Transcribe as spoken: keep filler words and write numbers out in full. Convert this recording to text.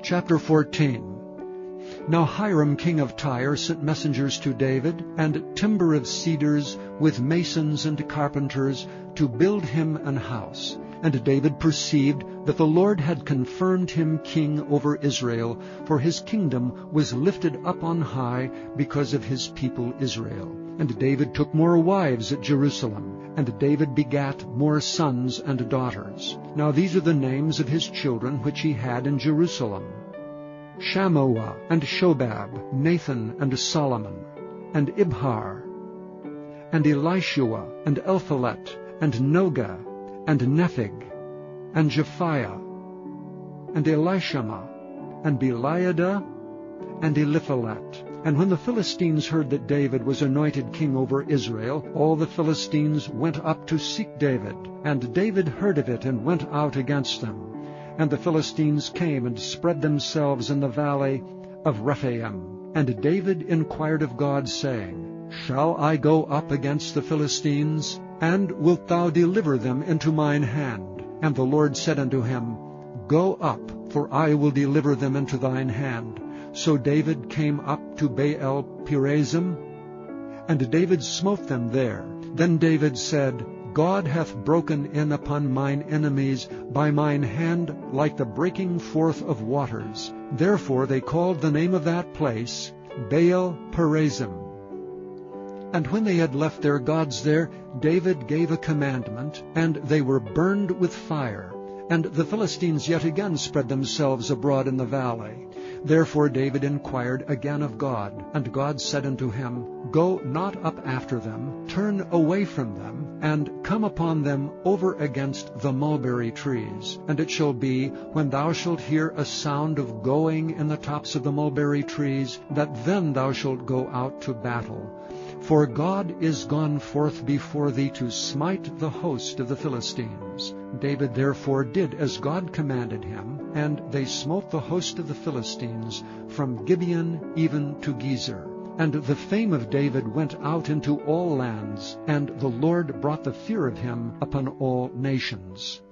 Chapter fourteen. Now Hiram king of Tyre sent messengers to David, and timber of cedars, with masons and carpenters, to build him an house. And David perceived that the Lord had confirmed him king over Israel, for his kingdom was lifted up on high because of his people Israel. And David took more wives at Jerusalem, and David begat more sons and daughters. Now these are the names of his children which he had in Jerusalem: Shammua, and Shobab, Nathan, and Solomon, and Ibhar, and Elishua, and Elphalet, and Noga, and Nepheg, and Japhiah, and Elishama, and Beliada, and Eliphalet. And when the Philistines heard that David was anointed king over Israel, all the Philistines went up to seek David. And David heard of it, and went out against them. And the Philistines came and spread themselves in the valley of Rephaim. And David inquired of God, saying, Shall I go up against the Philistines? And wilt thou deliver them into mine hand? And the Lord said unto him, Go up, for I will deliver them into thine hand. So David came up to Baal Perazim, and David smote them there. Then David said, God hath broken in upon mine enemies by mine hand like the breaking forth of waters. Therefore they called the name of that place Baal Perazim. And when they had left their gods there, David gave a commandment, and they were burned with fire. And the Philistines yet again spread themselves abroad in the valley. Therefore David inquired again of God, and God said unto him, Go not up after them, turn away from them, and come upon them over against the mulberry trees. And it shall be, when thou shalt hear a sound of going in the tops of the mulberry trees, that then thou shalt go out to battle. For God is gone forth before thee to smite the host of the Philistines. David therefore did as God commanded him, and they smote the host of the Philistines from Gibeon even to Gezer. And the fame of David went out into all lands, and the Lord brought the fear of him upon all nations.